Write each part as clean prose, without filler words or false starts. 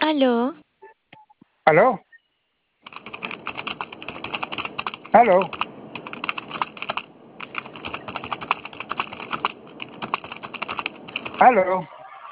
Aló, ¿Aló? ¿Aló? ¿Aló?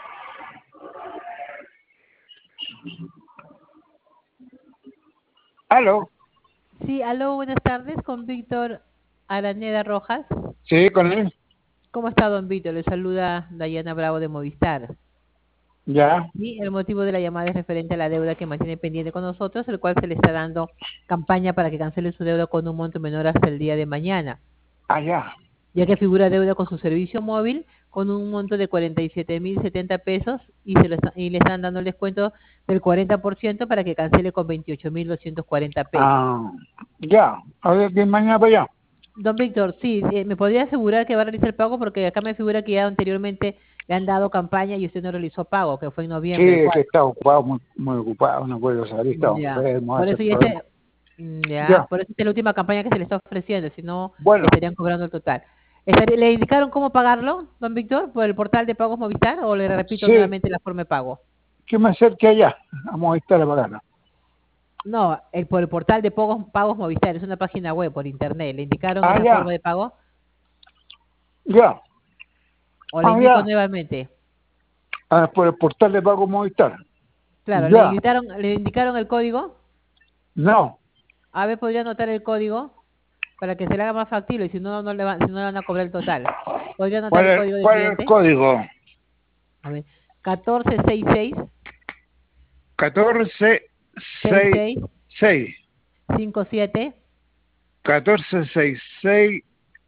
¿Aló? Sí, aló, buenas tardes, con Víctor Araneda Rojas. Sí, con él. ¿Cómo está, don Víctor? Le saluda Dayana Bravo de Movistar. Ya. Sí, el motivo de la llamada es referente a la deuda que mantiene pendiente con nosotros, el cual se le está dando campaña para que cancele su deuda con un monto menor hasta el día de mañana, Allá. ya que figura deuda con su servicio móvil con un monto de 47.070 pesos y le están dando el descuento del 40% para que cancele con 28.240 pesos. Ya. A ver, bien mañana para allá. Don Víctor, sí, ¿me podría asegurar que va a realizar el pago? Porque acá me figura que ya anteriormente le han dado campaña y usted no realizó pago, que fue en Sí, noviembre, el es que 4. está ocupado, muy ocupado, no puedo salir, está Ya, enfermo, por ese eso ya problema. ya, Ya. por eso esta es la última campaña que se le está ofreciendo, si no le Bueno, estarían cobrando el total. ¿Le indicaron cómo pagarlo, don Víctor, por el portal de pagos Movistar o le repito sí, nuevamente la forma de pago? que me acerque allá. Vamos a estar a pagarla. No, por el portal de pagos Movistar, es una página web por internet. ¿Le indicaron esa Ya. forma de pago Ya. o le indico Ya. nuevamente? Por el portal de pago Movistar. Claro, Ya. le indicaron el código. No. A ver, podría anotar el código para que se le haga más factible y si no, si no le van a cobrar el total. Podría anotar el código de ¿Cuál es el cliente. código? A ver, 1466 14 6 66 6 57 14 6 6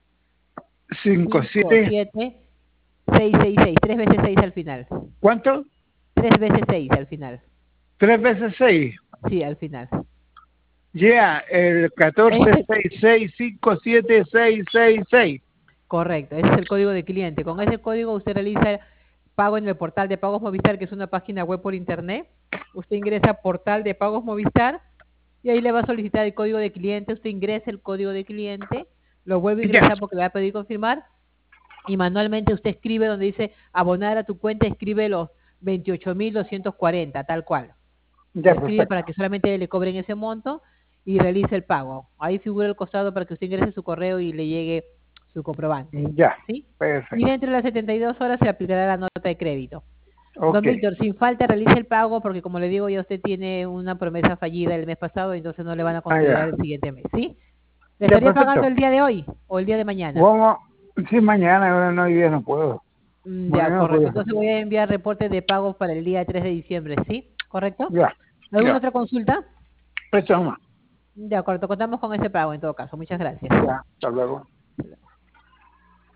5 7. 57 666. Tres veces 6 al final. ¿Cuánto? Tres veces 6 al final. 3 veces 6. Sí, al final. Ya, el 14 Ese, 6 6 5 7 6 6 6. correcto, ese es el código de cliente. Con ese código usted realiza el pago en el portal de pagos Movistar, que es una página web por internet. Usted ingresa a portal de pagos Movistar y ahí le va a solicitar el código de cliente. Usted ingresa el código de cliente, lo vuelve a Ya, ingresar porque le va a pedir confirmar y manualmente usted escribe donde dice abonar a tu cuenta, escribe los 28.240, tal cual. Lo ya, escribe para perfecto. que solamente le cobren ese monto y realice el pago. Ahí figura el costado para que usted ingrese su correo y le llegue su comprobante. Ya, ¿Sí? Y perfecto. dentro de las 72 horas se aplicará la nota de crédito. Don Ok. Víctor, sin falta realice el pago porque como le digo ya usted tiene una promesa fallida el mes pasado, entonces no le van a considerar Ya. el siguiente mes, ¿sí? ¿Le Ya, estaría pagando perfecto. el día de hoy o el día de mañana? Vamos. Sí, mañana, no, hoy día no puedo. Ya, Mañana correcto. puedo hacer. Entonces voy a enviar reporte de pagos para el día 3 de diciembre, ¿sí? ¿Correcto? Ya, ¿Alguna ya. otra consulta? Esto nomás. De acuerdo, contamos con ese pago en todo caso. Muchas gracias. Ya, hasta luego.